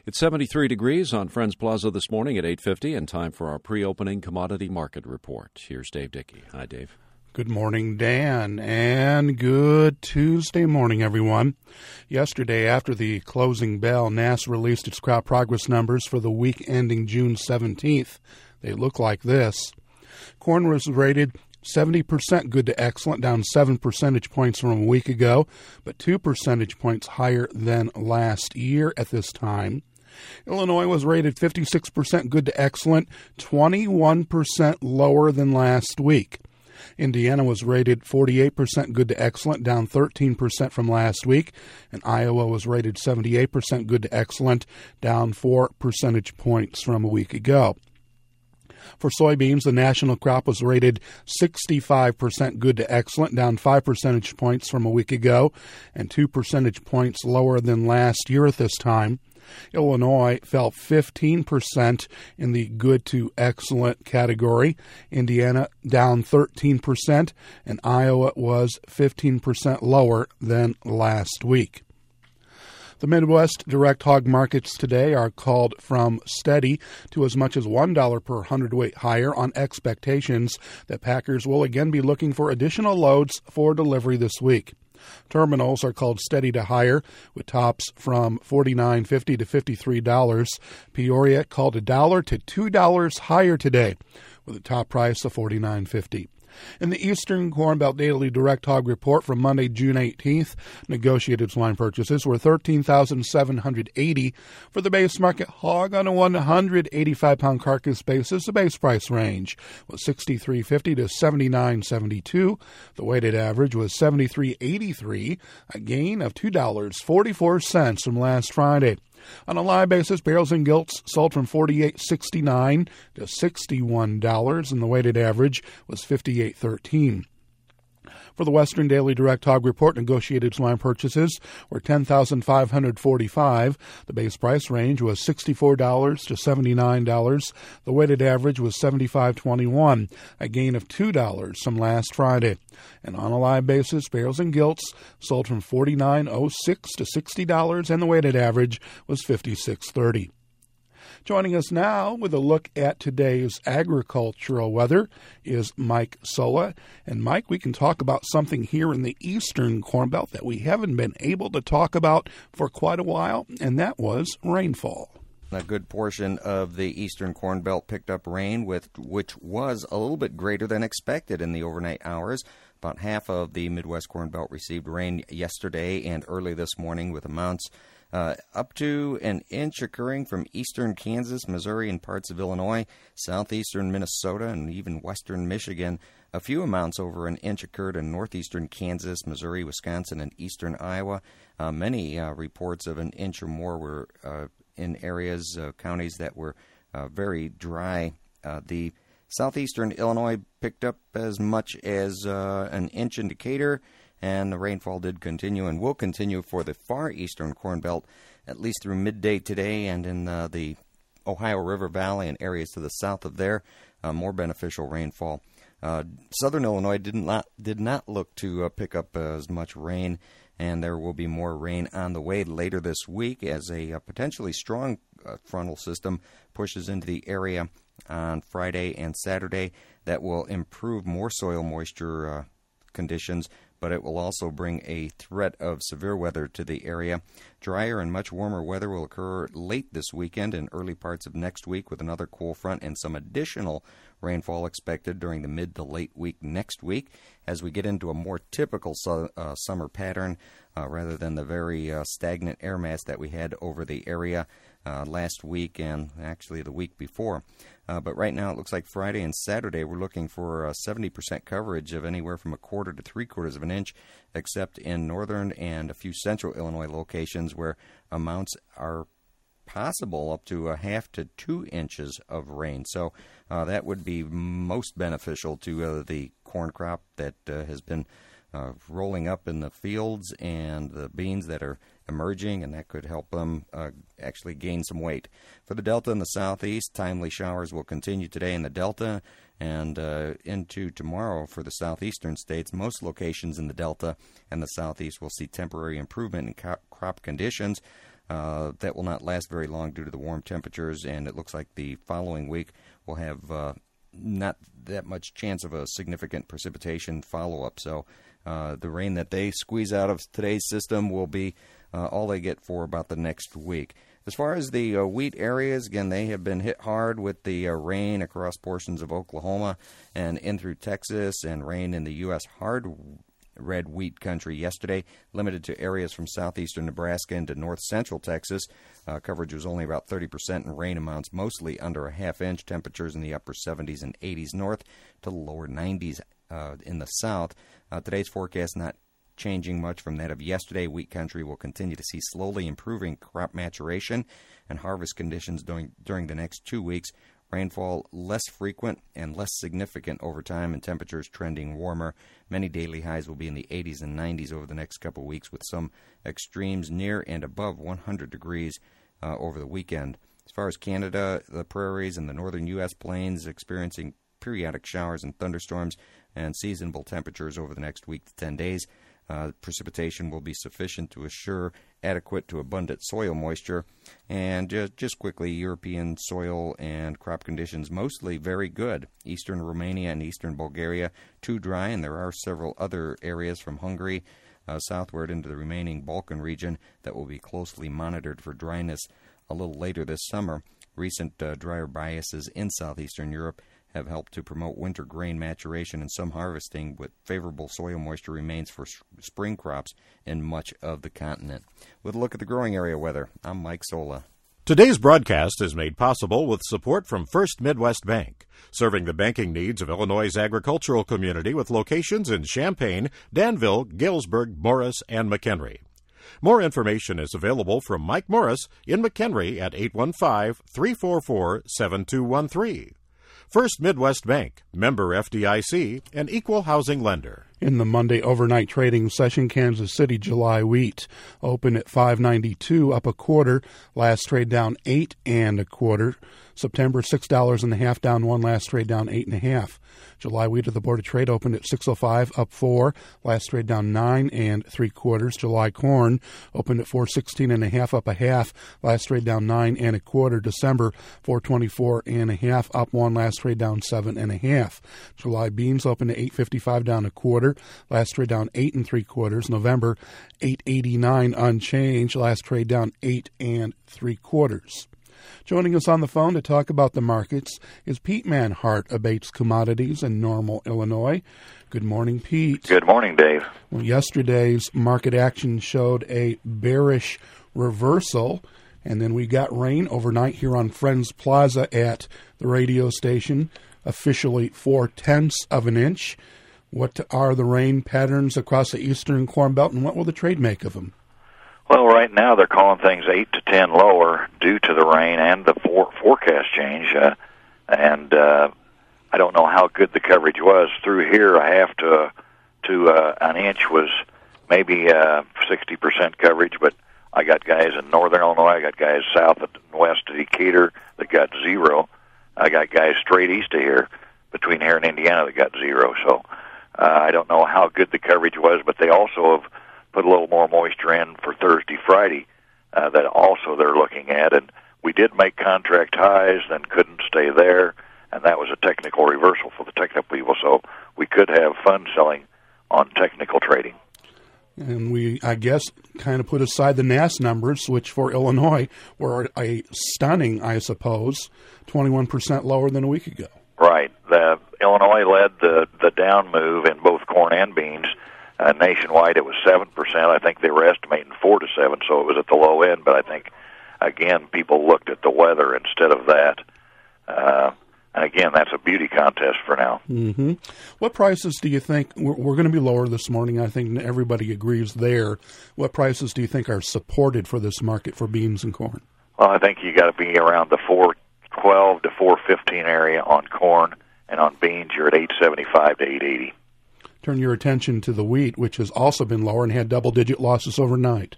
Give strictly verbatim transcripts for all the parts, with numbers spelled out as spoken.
It's seventy-three degrees on Friends Plaza this morning at eight fifty, and time for our pre-opening commodity market report. Here's Dave Dickey. Hi, Dave. Good morning, Dan, and good Tuesday morning, everyone. Yesterday, after the closing bell, NASA released its crop progress numbers for the week ending June seventeenth. They look like this. Corn was rated seventy percent good to excellent, down seven percentage points from a week ago, but two percentage points higher than last year at this time. Illinois was rated fifty-six percent good to excellent, twenty-one percent lower than last week. Indiana was rated forty-eight percent good to excellent, down thirteen percent from last week, and Iowa was rated seventy-eight percent good to excellent, down four percentage points from a week ago. For soybeans, the national crop was rated sixty-five percent good to excellent, down five percentage points from a week ago, and two percentage points lower than last year at this time. Illinois fell fifteen percent in the good to excellent category. Indiana down thirteen percent, and Iowa was fifteen percent lower than last week. The Midwest direct hog markets today are called from steady to as much as one dollar per hundredweight higher on expectations that packers will again be looking for additional loads for delivery this week. Terminals are called steady to higher, with tops from forty-nine fifty to fifty-three dollars. Peoria called a dollar to two dollars higher today, with a top price of forty-nine fifty. In the Eastern Corn Belt Daily Direct Hog Report from Monday, June eighteenth, negotiated swine purchases were thirteen thousand seven hundred eighty for the base market hog on a one hundred eighty-five pound carcass basis. The base price range was sixty-three fifty to seventy-nine seventy-two. The weighted average was seventy-three eighty-three, a gain of two dollars and forty-four cents from last Friday. On a live basis, barrels and gilts sold from forty-eight sixty-nine to sixty-one dollars, and the weighted average was fifty-eight thirteen. For the Western Daily Direct Hog Report, negotiated swine purchases were ten thousand five hundred forty-five. The base price range was sixty-four dollars to seventy-nine dollars. The weighted average was seventy-five twenty-one, a gain of two dollars from last Friday. And on a live basis, barrels and gilts sold from forty-nine oh six to sixty dollars, and the weighted average was fifty-six thirty. Joining us now with a look at today's agricultural weather is Mike Sola. And Mike, we can talk about something here in the Eastern Corn Belt that we haven't been able to talk about for quite a while, and that was rainfall. A good portion of the Eastern Corn Belt picked up rain, with which was a little bit greater than expected in the overnight hours. About half of the Midwest Corn Belt received rain yesterday and early this morning, with amounts Uh, up to an inch occurring from eastern Kansas, Missouri, and parts of Illinois, southeastern Minnesota, and even western Michigan. A few amounts over an inch occurred in northeastern Kansas, Missouri, Wisconsin, and eastern Iowa. Uh, many uh, reports of an inch or more were uh, in areas, uh, counties that were uh, very dry. Uh, the southeastern Illinois picked up as much as uh, an inch in Decatur, and the rainfall did continue and will continue for the far eastern Corn Belt, at least through midday today, and in uh, the Ohio River Valley and areas to the south of there, uh, more beneficial rainfall. Uh, southern Illinois did not did not look to uh, pick up uh, as much rain, and there will be more rain on the way later this week as a uh, potentially strong uh, frontal system pushes into the area on Friday and Saturday. That will improve more soil moisture uh, conditions, but it will also bring a threat of severe weather to the area. Drier and much warmer weather will occur late this weekend and early parts of next week, with another cool front and some additional rainfall expected during the mid to late week next week as we get into a more typical su- uh, summer pattern uh, rather than the very uh, stagnant air mass that we had over the area uh, last week and actually the week before. Uh, but right now it looks like Friday and Saturday we're looking for uh, seventy percent coverage of anywhere from a quarter to three quarters of an inch, except in northern and a few central Illinois locations where amounts are possible up to a half to two inches of rain. So uh, that would be most beneficial to uh, the corn crop that uh, has been uh, rolling up in the fields and the beans that are emerging, and that could help them uh, actually gain some weight. For the Delta and the Southeast, timely showers will continue today in the Delta and uh, into tomorrow for the southeastern states. Most locations in the Delta and the Southeast will see temporary improvement in co- crop conditions. Uh, that will not last very long due to the warm temperatures, and it looks like the following week will have uh, not that much chance of a significant precipitation follow-up. So uh, the rain that they squeeze out of today's system will be uh, all they get for about the next week. As far as the uh, wheat areas, again, they have been hit hard with the uh, rain across portions of Oklahoma and in through Texas, and rain in the U S hard red wheat country yesterday, limited to areas from southeastern Nebraska into north central Texas. Uh, coverage was only about thirty percent, and rain amounts mostly under a half inch. Temperatures in the upper seventies and eighties north to the lower nineties uh, in the south. Uh, today's forecast not changing much from that of yesterday. Wheat country will continue to see slowly improving crop maturation and harvest conditions during, during the next two weeks. Rainfall less frequent and less significant over time, and temperatures trending warmer. Many daily highs will be in the eighties and nineties over the next couple of weeks, with some extremes near and above one hundred degrees uh, over the weekend. As far as Canada, the prairies and the northern U S plains experiencing periodic showers and thunderstorms and seasonable temperatures over the next week to ten days. Uh, precipitation will be sufficient to assure adequate to abundant soil moisture. And just, just quickly, European soil and crop conditions mostly very good. Eastern Romania and eastern Bulgaria, too dry, and there are several other areas from Hungary uh, southward into the remaining Balkan region that will be closely monitored for dryness a little later this summer. Recent uh, drier biases in southeastern Europe have helped to promote winter grain maturation and some harvesting, with favorable soil moisture remains for spring crops in much of the continent. With a look at the growing area weather, I'm Mike Sola. Today's broadcast is made possible with support from First Midwest Bank, serving the banking needs of Illinois' agricultural community with locations in Champaign, Danville, Galesburg, Morris, and McHenry. More information is available from Mike Morris in McHenry at eight one five, three four four, seven two one three. First Midwest Bank, member F D I C, and equal housing lender. In the Monday overnight trading session, Kansas City July wheat opened at five ninety-two, up a quarter. Last trade down eight and a quarter. September six dollars and a half, down one. Last trade down eight and a half. July wheat at the Board of Trade opened at six oh five, up four. Last trade down nine and three quarters. July corn opened at four sixteen and a half, up a half. Last trade down nine and a quarter. December four twenty-four and a half, up one. Last trade down seven and a half. July beans opened at eight fifty-five, down a quarter. Last trade down eight and three quarters. November eight eighty-nine unchanged. Last trade down eight and three quarters. Joining us on the phone to talk about the markets is Pete Manhart of Bates Commodities in Normal, Illinois. Good morning, Pete. Good morning, Dave. Well, yesterday's market action showed a bearish reversal, and then we got rain overnight here on Friends Plaza at the radio station, officially four-tenths of an inch. What are the rain patterns across the eastern Corn Belt, and what will the trade make of them? Well, right now they're calling things eight to ten lower due to the rain and the for- forecast change. Uh, and uh, I don't know how good the coverage was through here. A half to to uh, an inch was maybe uh, sixty percent coverage. But I got guys in northern Illinois. I got guys south and west of Decatur that got zero. I got guys straight east of here, between here and Indiana, that got zero. So uh, I don't know how good the coverage was, but they also have put a little more moisture in for Thursday, Friday, uh, that also they're looking at. And we did make contract highs, then couldn't stay there, and that was a technical reversal for the technical people. So we could have fun selling on technical trading. And we, I guess, kind of put aside the N A S numbers, which for Illinois were a stunning, I suppose, twenty-one percent lower than a week ago. Right. The Illinois led the, the down move in both corn and beans. Uh, nationwide, it was seven percent. I think they were estimating four to seven, so it was at the low end. But I think, again, people looked at the weather instead of that. Uh, and again, that's a beauty contest for now. Mm-hmm. What prices do you think we're, we're going to be lower this morning? I think everybody agrees there. What prices do you think are supported for this market for beans and corn? Well, I think you got to be around the four twelve to four fifteen area on corn, and on beans, you're at eight seventy-five to eight eighty. Turn your attention to the wheat, which has also been lower and had double-digit losses overnight.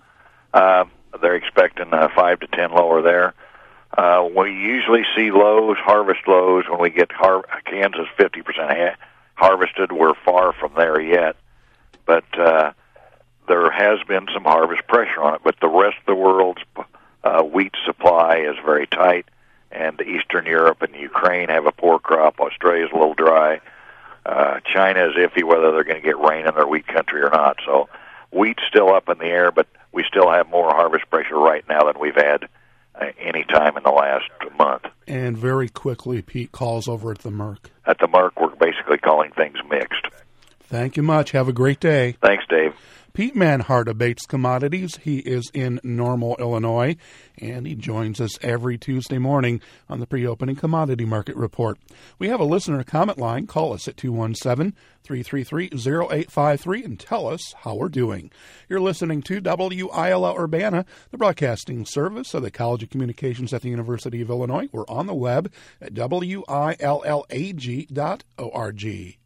Uh, they're expecting uh, five to ten lower there. Uh, we usually see lows, harvest lows, when we get har- Kansas fifty percent ha- harvested. We're far from there yet. But uh, there has been some harvest pressure on it, but the rest of the world's uh, wheat supply is very tight, and Eastern Europe and Ukraine have a poor crop. Australia's a little dry. Uh, China is iffy whether they're going to get rain in their wheat country or not. So wheat's still up in the air, but we still have more harvest pressure right now than we've had uh, any time in the last month. And very quickly, Pete calls over at the Merc. At the Merc, we're basically calling things mixed. Thank you much. Have a great day. Thanks, Dave. Pete Manhart of Bates Commodities. He is in Normal, Illinois, and he joins us every Tuesday morning on the pre-opening commodity market report. We have a listener comment line. Call us at two one seven, three three three, zero eight five three and tell us how we're doing. You're listening to W I L L Urbana, the broadcasting service of the College of Communications at the University of Illinois. We're on the web at W I L L A G dot org.